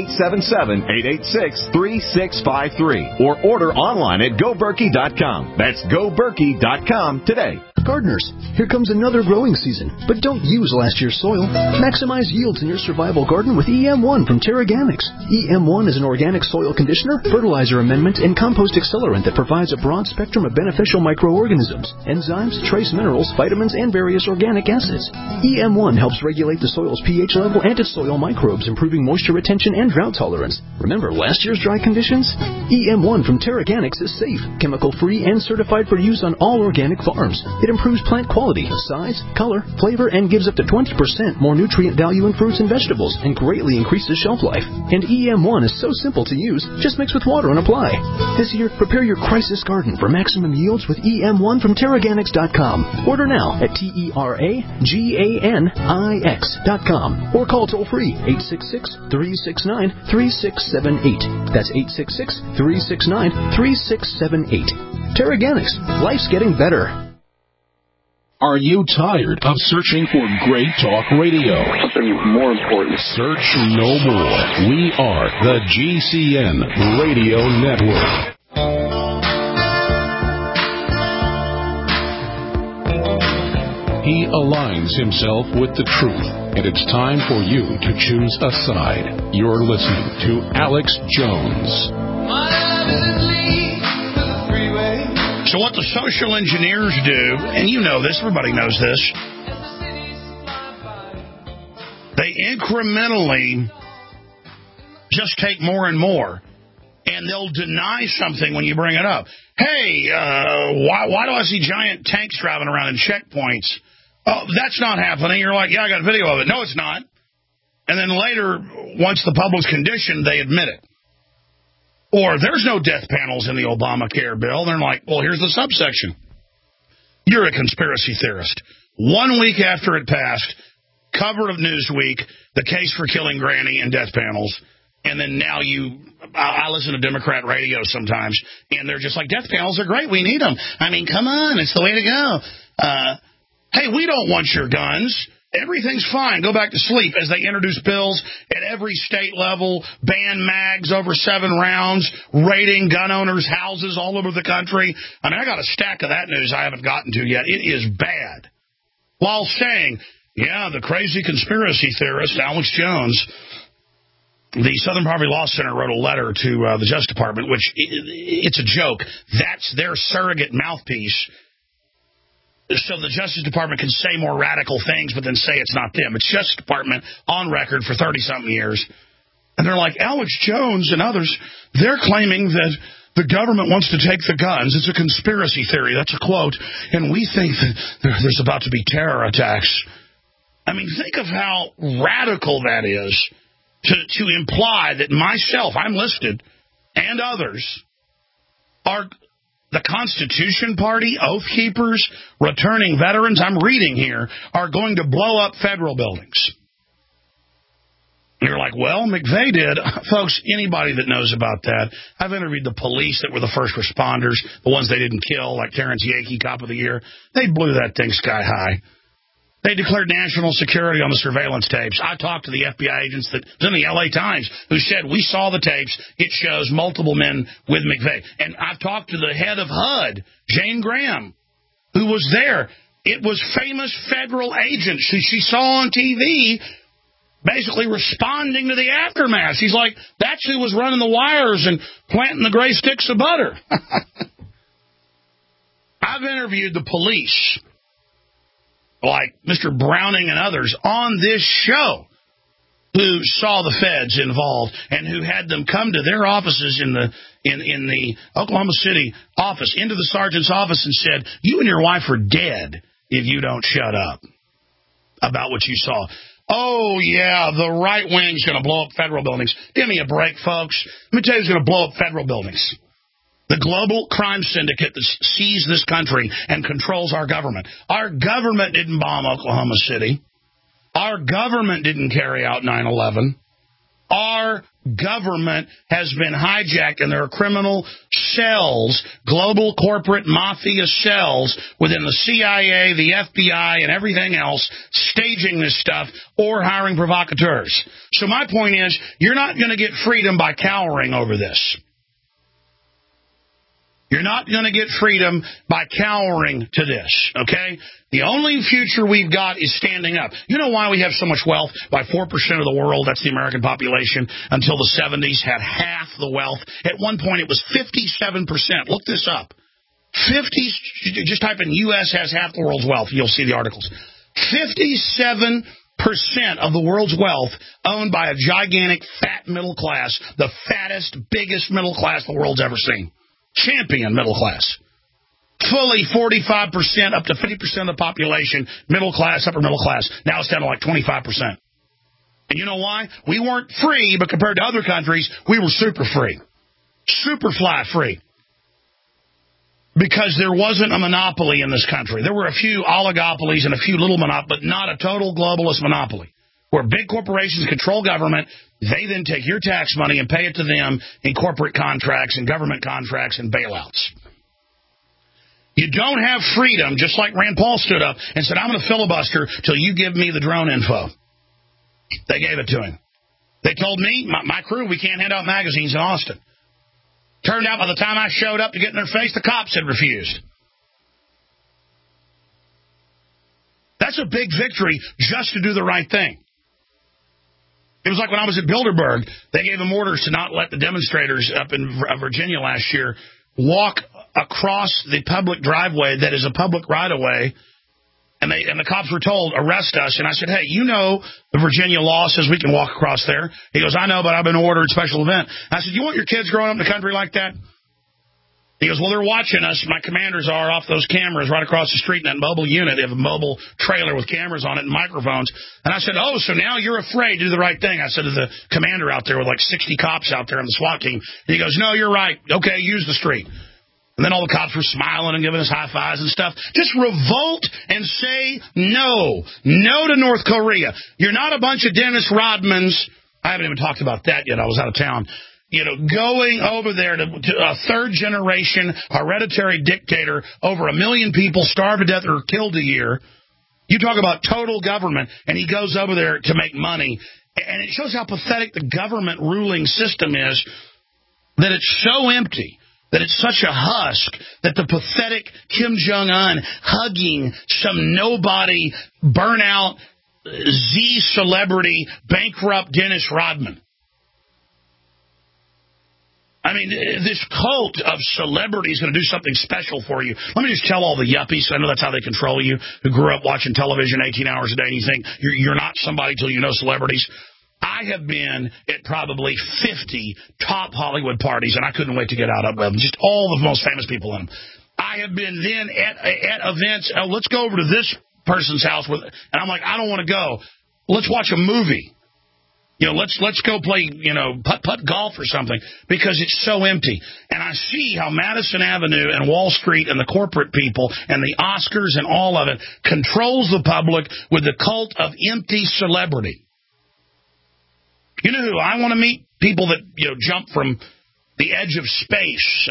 1-877-886-3653. Or order online at GoBerkey.com. That's GoBerkey.com today. Gardeners, here comes another growing season, but don't use last year's soil. Maximize yields in your survival garden with EM1 from Terraganics. EM1 is an organic soil conditioner, fertilizer amendment, and compost accelerant that provides a broad spectrum of beneficial microorganisms, enzymes, trace minerals, vitamins, and various organic acids. EM1 helps regulate the soil's pH level and its soil microbes, improving moisture retention and drought tolerance. Remember last year's dry conditions? EM1 from Terraganics is safe, chemical-free, and certified for use on all organic farms. It improves plant quality, size, color, flavor, and gives up to 20% more nutrient value in fruits and vegetables, and greatly increases shelf life. And EM1 is so simple to use, just mix with water and apply. This year, prepare your crisis garden for maximum yields with EM1 from Terraganics.com. Order now at TerraGanix.com or call toll-free 866-369-3678. That's 866-369-3678. Terraganics. Life's getting better. Are you tired of searching for great talk radio? Something more important. Search no more. We are the GCN Radio Network. He aligns himself with the truth, and it's time for you to choose a side. You're listening to Alex Jones. So what the social engineers do, and you know this, everybody knows this, they incrementally just take more and more, and they'll deny something when you bring it up. Hey, why do I see giant tanks driving around in checkpoints? Oh, that's not happening. You're like, yeah, I got a video of it. No, it's not. And then later, once the public's conditioned, they admit it. Or there's no death panels in the Obamacare bill. They're like, well, here's the subsection. You're a conspiracy theorist. 1 week after it passed, cover of Newsweek, the case for killing Granny and death panels. And then now I listen to Democrat radio sometimes, and they're just like, death panels are great. We need them. I mean, come on. It's the way to go. Hey, we don't want your guns. Everything's fine. Go back to sleep as they introduce bills at every state level, ban mags over 7 rounds, raiding gun owners' houses all over the country. I mean, I got a stack of that news I haven't gotten to yet. It is bad. While saying, yeah, the crazy conspiracy theorist, Alex Jones, the Southern Poverty Law Center wrote a letter to the Justice Department, which it's a joke. That's their surrogate mouthpiece. So the Justice Department can say more radical things, but then say it's not them. It's Justice Department on record for 30-something years. And they're like, Alex Jones and others, they're claiming that the government wants to take the guns. It's a conspiracy theory. That's a quote. And we think that there's about to be terror attacks. I mean, think of how radical that is to imply that myself, I'm listed, and others are the Constitution Party, Oath Keepers, returning veterans, I'm reading here, are going to blow up federal buildings. And you're like, well, McVeigh did. Folks, anybody that knows about that, I've interviewed the police that were the first responders, the ones they didn't kill, like Terrence Yakey, Cop of the Year. They blew that thing sky high. They declared national security on the surveillance tapes. I talked to the FBI agents that was in the L.A. Times who said, we saw the tapes. It shows multiple men with McVeigh. And I've talked to the head of HUD, Jane Graham, who was there. It was famous federal agents who she saw on TV basically responding to the aftermath. She's like, that's who was running the wires and planting the gray sticks of butter. I've interviewed the police, like Mr. Browning and others, on this show who saw the feds involved and who had them come to their offices in the Oklahoma City office, into the sergeant's office, and said, you and your wife are dead if you don't shut up about what you saw. Oh, yeah, the right wing's going to blow up federal buildings. Give me a break, folks. Let me tell you who's going to blow up federal buildings. The global crime syndicate that sees this country and controls our government. Our government didn't bomb Oklahoma City. Our government didn't carry out 9/11. Our government has been hijacked, and there are criminal cells, global corporate mafia cells within the CIA, the FBI, and everything else staging this stuff or hiring provocateurs. So my point is, you're not going to get freedom by cowering over this. You're not going to get freedom by cowering to this, okay? The only future we've got is standing up. You know why we have so much wealth? Why 4% of the world, that's the American population, until the 70s had half the wealth. At one point, it was 57%. Look this up. Just type in U.S. has half the world's wealth. You'll see the articles. 57% of the world's wealth owned by a gigantic fat middle class, the fattest, biggest middle class the world's ever seen. Champion middle class. Fully 45% up to 50% of the population, middle class, upper middle class. Now it's down to like 25%. And you know why? We weren't free, but compared to other countries, we were super free. Super fly free. Because there wasn't a monopoly in this country. There were a few oligopolies and a few little monopolies, but not a total globalist monopoly. Where big corporations control government, they then take your tax money and pay it to them in corporate contracts and government contracts and bailouts. You don't have freedom, just like Rand Paul stood up and said, I'm going to filibuster till you give me the drone info. They gave it to him. They told me, my crew, we can't hand out magazines in Austin. Turned out by the time I showed up to get in their face, the cops had refused. That's a big victory just to do the right thing. It was like when I was at Bilderberg, they gave them orders to not let the demonstrators up in Virginia last year walk across the public driveway that is a public right-of-way, and the cops were told, arrest us. And I said, hey, you know the Virginia law says we can walk across there. He goes, I know, but I've been ordered special event. And I said, you want your kids growing up in the country like that? He goes, well, they're watching us. My commanders are off those cameras right across the street in that mobile unit. They have a mobile trailer with cameras on it and microphones. And I said, oh, so now you're afraid to do the right thing. I said to the commander out there with like 60 cops out there on the SWAT team. And he goes, no, you're right. Okay, use the street. And then all the cops were smiling and giving us high fives and stuff. Just revolt and say no. No to North Korea. You're not a bunch of Dennis Rodmans. I haven't even talked about that yet. I was out of town. You know, going over there to a third-generation hereditary dictator, over 1 million people starve to death or killed a year. You talk about total government, and he goes over there to make money. And it shows how pathetic the government ruling system is, that it's so empty, that it's such a husk, that the pathetic Kim Jong-un hugging some nobody, burnout, Z celebrity, bankrupt Dennis Rodman. I mean, this cult of celebrity is going to do something special for you. Let me just tell all the yuppies, I know that's how they control you, who grew up watching television 18 hours a day, and you think you're not somebody till you know celebrities. I have been at probably 50 top Hollywood parties, and I couldn't wait to get out of them. Just all the most famous people in them. I have been then at events. Oh, let's go over to this person's house, and I'm like, I don't want to go. Let's watch a movie. Let's go play, putt golf or something, because it's so empty. And I see how Madison Avenue and Wall Street and the corporate people and the Oscars and all of it controls the public with the cult of empty celebrity. You know who I want to meet? People that, jump from the edge of space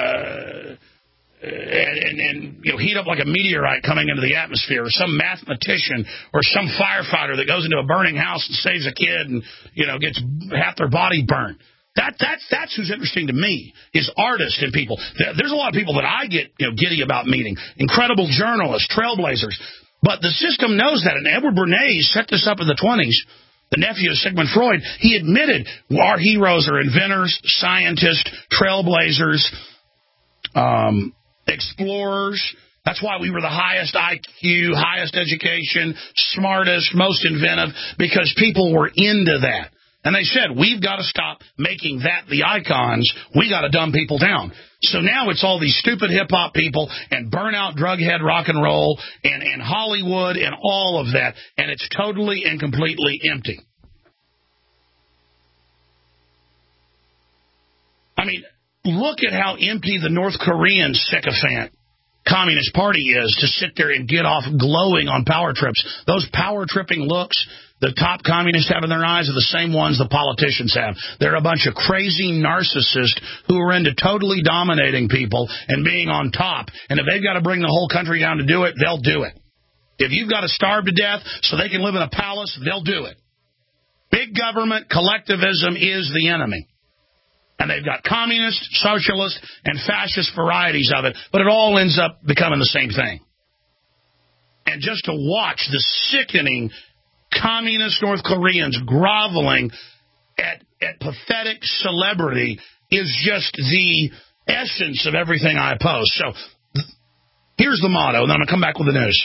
and heat up like a meteorite coming into the atmosphere, or some mathematician or some firefighter that goes into a burning house and saves a kid and, gets half their body burned. That's who's interesting to me, is artists and people. There's a lot of people that I get giddy about meeting. Incredible journalists, trailblazers. But the system knows that, and Edward Bernays set this up in the 20s. The nephew of Sigmund Freud, he admitted our heroes are inventors, scientists, trailblazers, explorers. That's why we were the highest IQ, highest education, smartest, most inventive, because people were into that. And they said, we've got to stop making that the icons. We got to dumb people down. So now it's all these stupid hip-hop people and burnout drug-head rock and roll and Hollywood and all of that. And it's totally and completely empty. I mean, look at how empty the North Korean sycophant Communist Party is to sit there and get off glowing on power trips. Those power tripping looks the top communists have in their eyes are the same ones the politicians have. They're a bunch of crazy narcissists who are into totally dominating people and being on top. And if they've got to bring the whole country down to do it, they'll do it. If you've got to starve to death so they can live in a palace, they'll do it. Big government, collectivism is the enemy. And they've got communist, socialist, and fascist varieties of it, but it all ends up becoming the same thing. And just to watch the sickening communist North Koreans groveling at pathetic celebrity is just the essence of everything I oppose. So here's the motto, and then I'm going to come back with the news.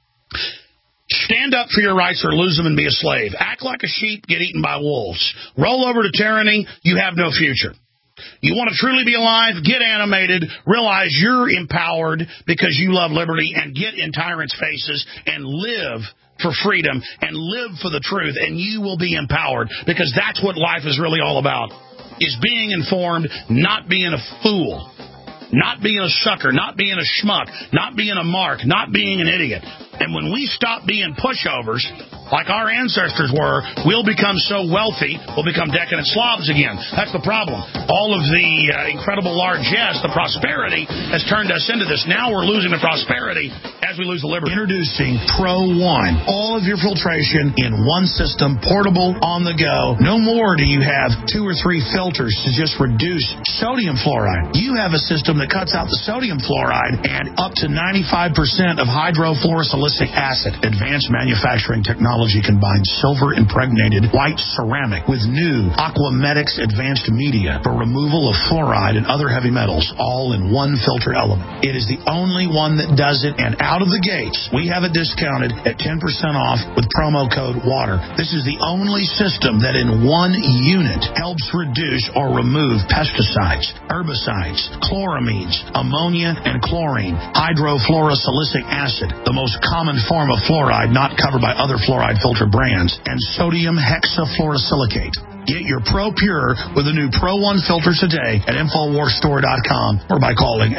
Stand up for your rights or lose them and be a slave. Act like a sheep, get eaten by wolves. Roll over to tyranny, you have no future. You want to truly be alive, get animated, realize you're empowered because you love liberty, and get in tyrants' faces and live for freedom and live for the truth, and you will be empowered, because that's what life is really all about, is being informed, not being a fool, not being a sucker, not being a schmuck, not being a mark, not being an idiot. And when we stop being pushovers, like our ancestors were, we'll become so wealthy, we'll become decadent Slavs again. That's the problem. All of the incredible largesse, the prosperity, has turned us into this. Now we're losing the prosperity as we lose the liberty. Introducing Pro One. All of your filtration in one system, portable, on the go. No more do you have 2 or 3 filters to just reduce sodium fluoride. You have a system that cuts out the sodium fluoride and up to 95% of hydrofluorosilicic acid. Advanced manufacturing technology combines silver-impregnated white ceramic with new Aquamedics advanced media for removal of fluoride and other heavy metals, all in one filter element. It is the only one that does it, and out of the gates, we have it discounted at 10% off with promo code WATER. This is the only system that in one unit helps reduce or remove pesticides, herbicides, chloramines, ammonia, and chlorine, hydrofluorosilicic acid, the most common form of fluoride not covered by other fluoride filter brands, and sodium hexafluorosilicate. Get your Pro Pure with the new Pro One filters today at InfoWarsStore.com or by calling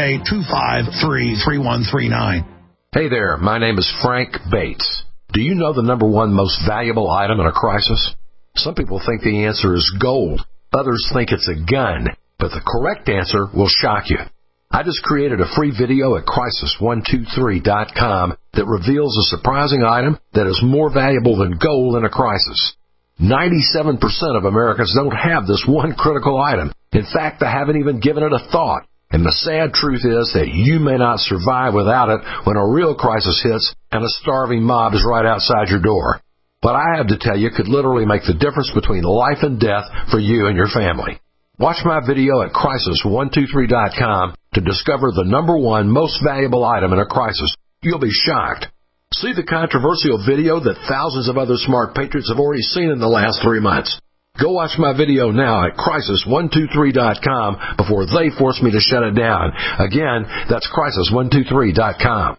888-253-3139. Hey there, my name is Frank Bates. Do you know the number one most valuable item in a crisis? Some people think the answer is gold. Others think it's a gun. But the correct answer will shock you. I just created a free video at Crisis123.com that reveals a surprising item that is more valuable than gold in a crisis. 97% of Americans don't have this one critical item. In fact, they haven't even given it a thought. And the sad truth is that you may not survive without it when a real crisis hits and a starving mob is right outside your door. What I have to tell you could literally make the difference between life and death for you and your family. Watch my video at crisis123.com to discover the number one most valuable item in a crisis. You'll be shocked. See the controversial video that thousands of other smart patriots have already seen in the last 3 months. Go watch my video now at crisis123.com before they force me to shut it down. Again, that's crisis123.com.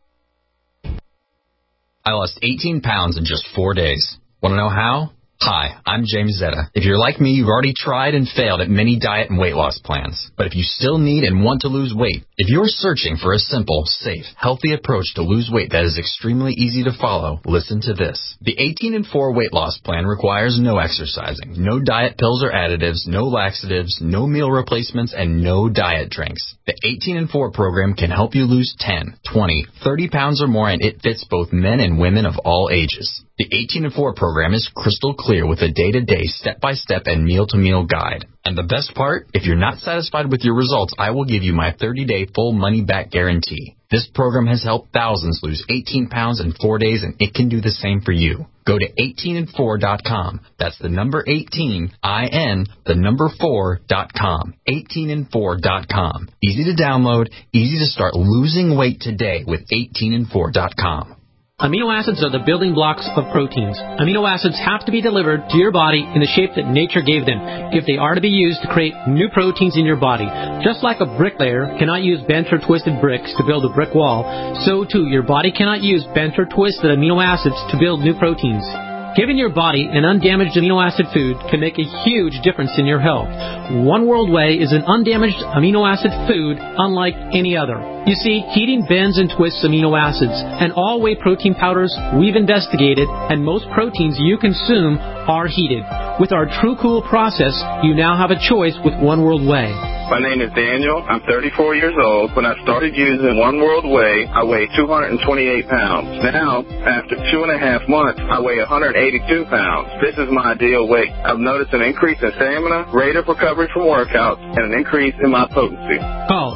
I lost 18 pounds in just 4 days. Want to know how? Hi, I'm James Zetta. If you're like me, you've already tried and failed at many diet and weight loss plans. But if you still need and want to lose weight, if you're searching for a simple, safe, healthy approach to lose weight that is extremely easy to follow, listen to this. The 18 and 4 weight loss plan requires no exercising, no diet pills or additives, no laxatives, no meal replacements, and no diet drinks. The 18 and 4 program can help you lose 10, 20, 30 pounds or more, and it fits both men and women of all ages. The 18 and 4 program is crystal clear with a day-to-day, step-by-step, and meal-to-meal guide. And the best part, if you're not satisfied with your results, I will give you my 30-day full money-back guarantee. This program has helped thousands lose 18 pounds in 4 days, and it can do the same for you. Go to 18and4.com. That's the number 18, I-N, the number 4.com. 18and4.com. Easy to download, easy to start losing weight today with 18and4.com. Amino acids are the building blocks of proteins. Amino acids have to be delivered to your body in the shape that nature gave them if they are to be used to create new proteins in your body. Just like a bricklayer cannot use bent or twisted bricks to build a brick wall, so too your body cannot use bent or twisted amino acids to build new proteins. Giving your body an undamaged amino acid food can make a huge difference in your health. One World Whey is an undamaged amino acid food unlike any other. You see, heating bends and twists amino acids, and all whey protein powders we've investigated, and most proteins you consume are heated. With our True Cool process, you now have a choice with One World Whey. My name is Daniel. I'm 34 years old. When I started using One World Whey, I weighed 228 pounds. Now, after 2.5 months, I weigh 182 pounds. This is my ideal weight. I've noticed an increase in stamina, rate of recovery from workouts, and an increase in my potency. Call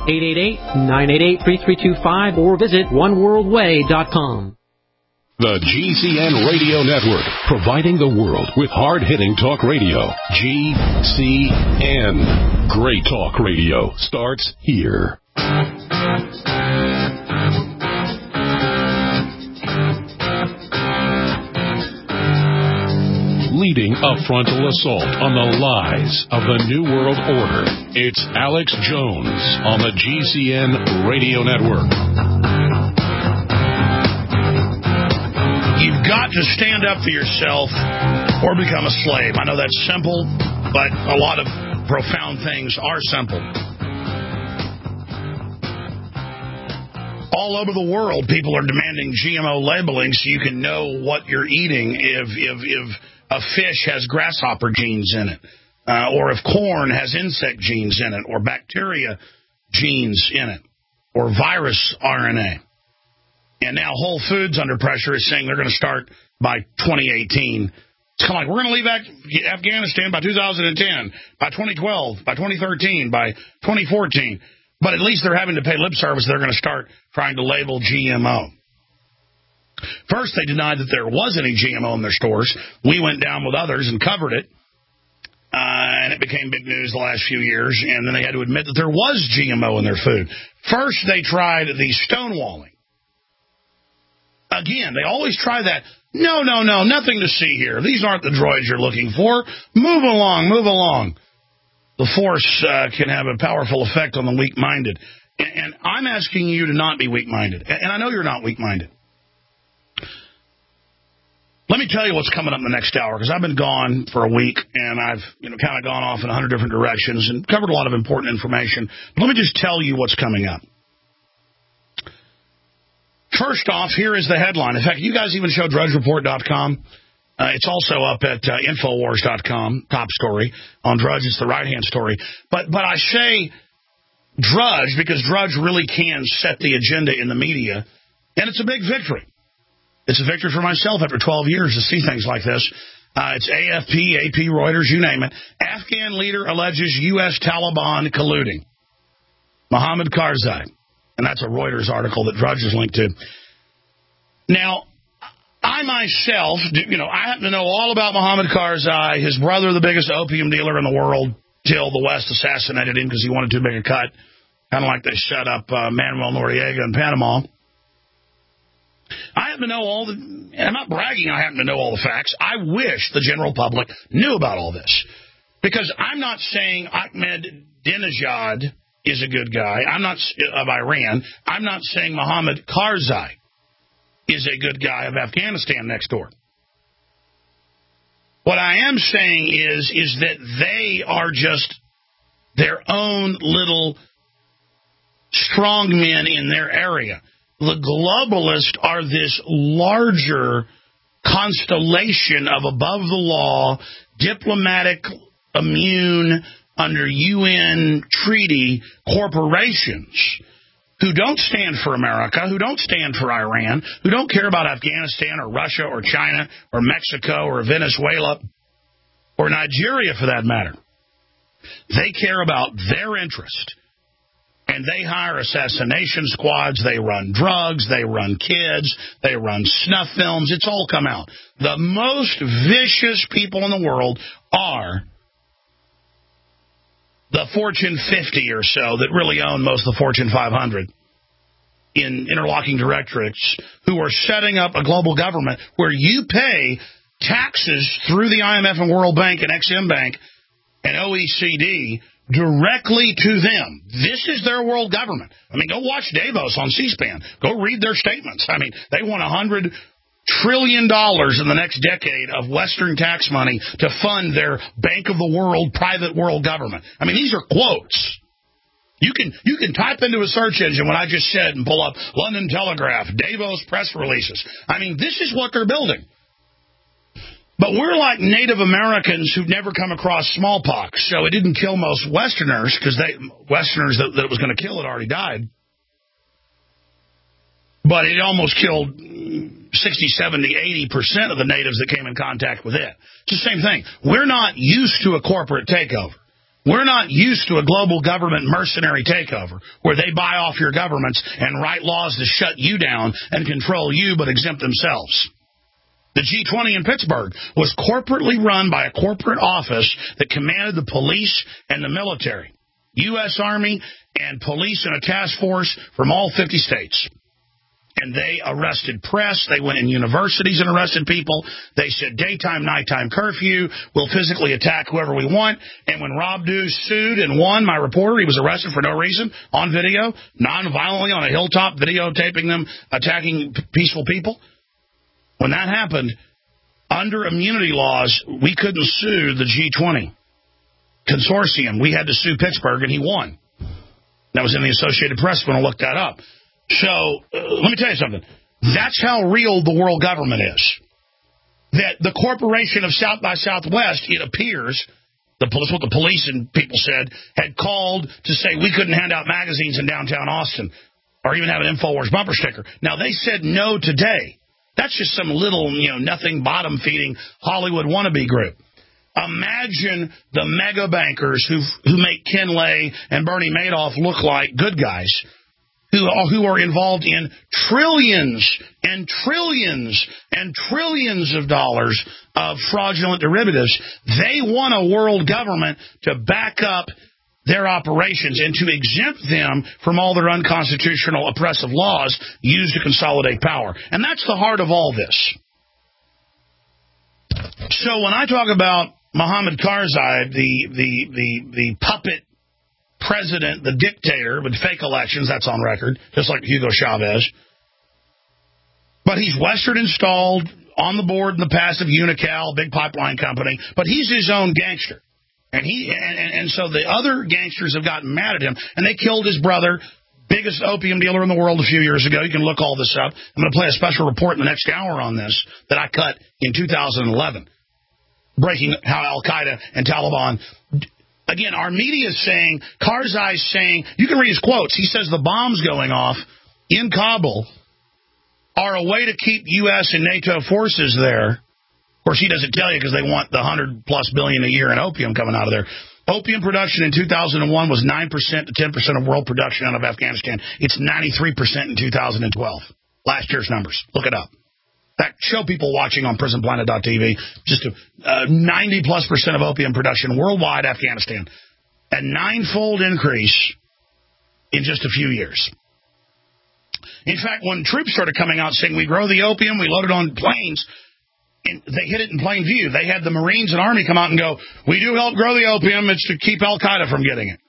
888-988-3325 or visit oneworldwhey.com. The GCN Radio Network, providing the world with hard-hitting talk radio. GCN. Great talk radio starts here. Leading a frontal assault on the lies of the New World Order, it's Alex Jones on the GCN Radio Network. You've got to stand up for yourself or become a slave. I know that's simple, but a lot of profound things are simple. All over the world, people are demanding GMO labeling so you can know what you're eating if a fish has grasshopper genes in it, or if corn has insect genes in it, or bacteria genes in it, or virus RNA. And now Whole Foods under pressure is saying they're going to start by 2018. It's kind of like, we're going to leave Afghanistan by 2010, by 2012, by 2013, by 2014. But at least they're having to pay lip service. They're going to start trying to label GMO. First, they denied that there was any GMO in their stores. We went down with others and covered it. And it became big news the last few years. And then they had to admit that there was GMO in their food. First, they tried the stonewalling. Again, they always try that. No, nothing to see here. These aren't the droids you're looking for. Move along. The Force can have a powerful effect on the weak-minded. And I'm asking you to not be weak-minded. And I know you're not weak-minded. Let me tell you what's coming up in the next hour, because I've been gone for a week, and I've kind of gone off in 100 different directions and covered a lot of important information. But let me just tell you what's coming up. First off, here is the headline. In fact, you guys even show DrudgeReport.com. It's also up at Infowars.com, top story. On Drudge, it's the right-hand story. But I say Drudge because Drudge really can set the agenda in the media, and it's a big victory. It's a victory for myself after 12 years to see things like this. It's AFP, AP, Reuters, you name it. Afghan leader alleges U.S. Taliban colluding. Mohammed Karzai. And that's a Reuters article that Drudge is linked to. Now, I myself, I happen to know all about Mohammed Karzai, his brother, the biggest opium dealer in the world, till the West assassinated him because he wanted too big a cut. Kind of like they shut up Manuel Noriega in Panama. I happen to know and I'm not bragging, I happen to know all the facts. I wish the general public knew about all this. Because I'm not saying Ahmadinejad is a good guy. I'm not of Iran. I'm not saying Mohammed Karzai is a good guy of Afghanistan next door. What I am saying is that they are just their own little strongmen in their area. The globalists are this larger constellation of above-the-law, diplomatic, immune, under UN treaty corporations who don't stand for America, who don't stand for Iran, who don't care about Afghanistan or Russia or China or Mexico or Venezuela or Nigeria for that matter. They care about their interest. And they hire assassination squads, they run drugs, they run kids, they run snuff films. It's all come out. The most vicious people in the world are the Fortune 50 or so that really own most of the Fortune 500 in interlocking directorates who are setting up a global government where you pay taxes through the IMF and World Bank and Exim Bank and OECD directly to them. This is their world government. I mean, go watch Davos on C-SPAN. Go read their statements. I mean, they want $100 trillion in the next decade of Western tax money to fund their Bank of the World, private world government. I mean, these are quotes. You can type into a search engine what I just said and pull up London Telegraph, Davos press releases. I mean, this is what they're building. But we're like Native Americans who've never come across smallpox, so it didn't kill most Westerners because Westerners that it was going to kill had already died. But it almost killed 60, 70, 80% of the natives that came in contact with it. It's the same thing. We're not used to a corporate takeover. We're not used to a global government mercenary takeover where they buy off your governments and write laws to shut you down and control you but exempt themselves. The G20 in Pittsburgh was corporately run by a corporate office that commanded the police and the military, U.S. Army and police and a task force from all 50 states. And they arrested press. They went in universities and arrested people. They said daytime, nighttime curfew. We'll physically attack whoever we want. And when Rob Dew sued and won, my reporter, he was arrested for no reason on video, non-violently on a hilltop, videotaping them attacking peaceful people. When that happened, under immunity laws, we couldn't sue the G20 consortium. We had to sue Pittsburgh, and he won. That was in the Associated Press when I looked that up. So let me tell you something. That's how real the world government is. That the corporation of South by Southwest, it appears, that's what the police and people said, had called to say we couldn't hand out magazines in downtown Austin or even have an InfoWars bumper sticker. Now, they said no today. That's just some little, nothing bottom-feeding Hollywood wannabe group. Imagine the mega bankers who make Ken Lay and Bernie Madoff look like good guys, who are involved in trillions and trillions and trillions of dollars of fraudulent derivatives. They want a world government to back up their operations and to exempt them from all their unconstitutional oppressive laws used to consolidate power. And that's the heart of all this. So when I talk about Mohammed Karzai, the puppet president, the dictator with fake elections, that's on record, just like Hugo Chavez. But he's Western installed, on the board in the past of Unocal, big pipeline company, but he's his own gangster. And so the other gangsters have gotten mad at him, and they killed his brother, biggest opium dealer in the world a few years ago. You can look all this up. I'm going to play a special report in the next hour on this that I cut in 2011, breaking how Al-Qaeda and Taliban. Again, our media is saying, Karzai's saying, you can read his quotes. He says the bomb's going off in Kabul are a way to keep U.S. and NATO forces there. Of course, he doesn't tell you because they want the $100+ billion a year in opium coming out of there. Opium production in 2001 was 9% to 10% of world production out of Afghanistan. It's 93% in 2012. Last year's numbers. Look it up. Show people watching on PrisonPlanet.tv just 90+% of opium production worldwide, Afghanistan. A 9-fold increase in just a few years. In fact, when troops started coming out saying we grow the opium, we load it on planes, and they hit it in plain view. They had the Marines and Army come out and go, we do help grow the opium. It's to keep Al-Qaeda from getting it.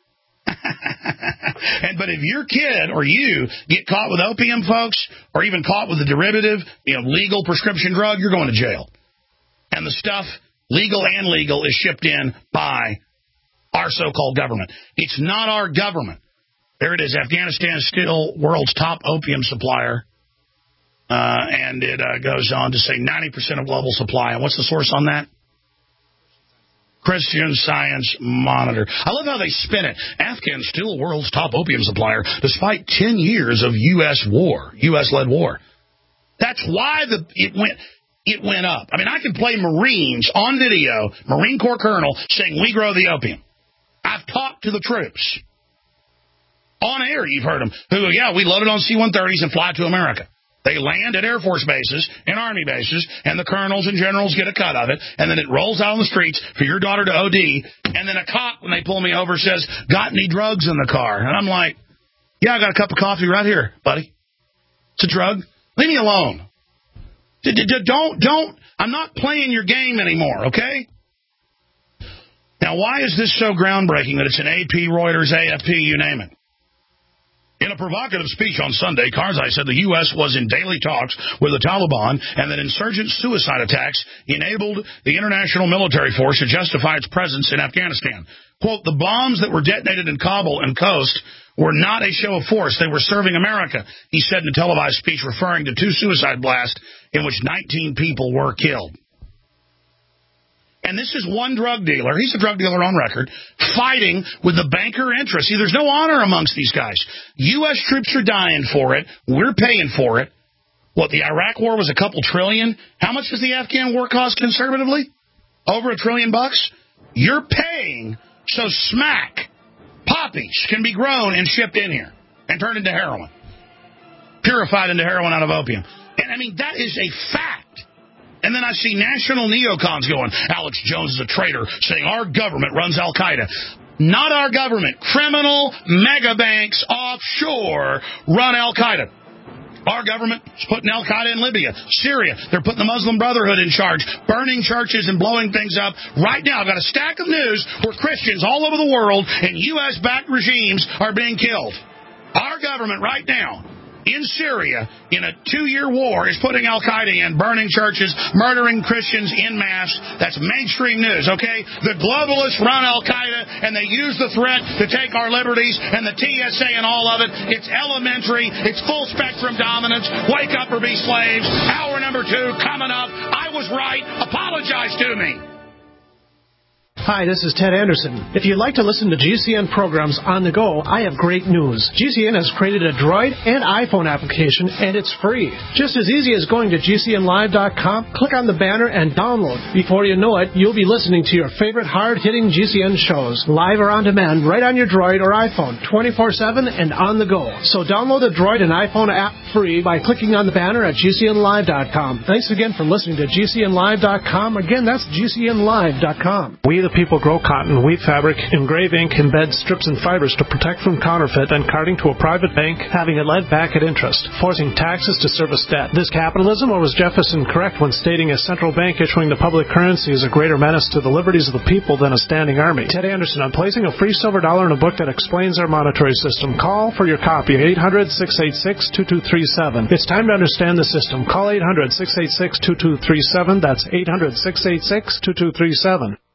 But if your kid or you get caught with opium, folks, or even caught with a derivative, legal prescription drug, you're going to jail. And the stuff, legal and illegal, is shipped in by our so-called government. It's not our government. There it is. Afghanistan is still world's top opium supplier. And it goes on to say 90% of global supply. And what's the source on that? Christian Science Monitor. I love how they spin it. Afghan's still world's top opium supplier despite 10 years of U.S. war, U.S.-led war. That's why it went up. I mean, I can play Marines on video, Marine Corps Colonel, saying we grow the opium. I've talked to the troops. On air, you've heard them. We load it on C-130s and fly to America. They land at Air Force bases and Army bases, and the colonels and generals get a cut of it, and then it rolls out on the streets for your daughter to OD, and then a cop, when they pull me over, says, got any drugs in the car? And I'm like, yeah, I got a cup of coffee right here, buddy. It's a drug. Leave me alone. Don't, I'm not playing your game anymore, okay? Now, why is this so groundbreaking that it's an AP, Reuters, AFP, you name it? In a provocative speech on Sunday, Karzai said the U.S. was in daily talks with the Taliban and that insurgent suicide attacks enabled the international military force to justify its presence in Afghanistan. Quote, the bombs that were detonated in Kabul and coast were not a show of force. They were serving America, he said in a televised speech referring to 2 suicide blasts in which 19 people were killed. And this is one drug dealer, he's a drug dealer on record, fighting with the banker interest. See, there's no honor amongst these guys. U.S. troops are dying for it. We're paying for it. What, the Iraq war was a couple trillion? How much does the Afghan war cost conservatively? Over $1 trillion? You're paying so smack, poppies can be grown and shipped in here and turned into heroin. Purified into heroin out of opium. And, I mean, that is a fact. And then I see national neocons going, Alex Jones is a traitor, saying our government runs Al-Qaeda. Not our government. Criminal mega banks offshore run Al-Qaeda. Our government is putting Al-Qaeda in Libya, Syria. They're putting the Muslim Brotherhood in charge, burning churches and blowing things up. Right now, I've got a stack of news where Christians all over the world and U.S.-backed regimes are being killed. Our government right now, in Syria, in a 2-year war, is putting Al-Qaeda in, burning churches, murdering Christians en masse. That's mainstream news, okay? The globalists run Al-Qaeda, and they use the threat to take our liberties, and the TSA and all of it. It's elementary. It's full-spectrum dominance. Wake up or be slaves. Hour number 2 coming up. I was right. Apologize to me. Hi, this is Ted Anderson. If you'd like to listen to GCN programs on the go, I have great news. GCN has created a Droid and iPhone application, and it's free. Just as easy as going to GCNlive.com, click on the banner, and download. Before you know it, you'll be listening to your favorite hard-hitting GCN shows, live or on demand, right on your Droid or iPhone, 24/7 and on the go. So download the Droid and iPhone app free by clicking on the banner at GCNlive.com. Thanks again for listening to GCNlive.com. Again, that's GCNlive.com. We the people grow cotton, weave fabric, engrave ink, embed strips and fibers to protect from counterfeit and carting to a private bank, having it led back at interest, forcing taxes to service debt. This capitalism, or was Jefferson correct when stating a central bank issuing the public currency is a greater menace to the liberties of the people than a standing army? Ted Anderson, I'm placing a free silver dollar in a book that explains our monetary system. Call for your copy, 800-686-2237. It's time to understand the system. Call 800-686-2237. That's 800-686-2237.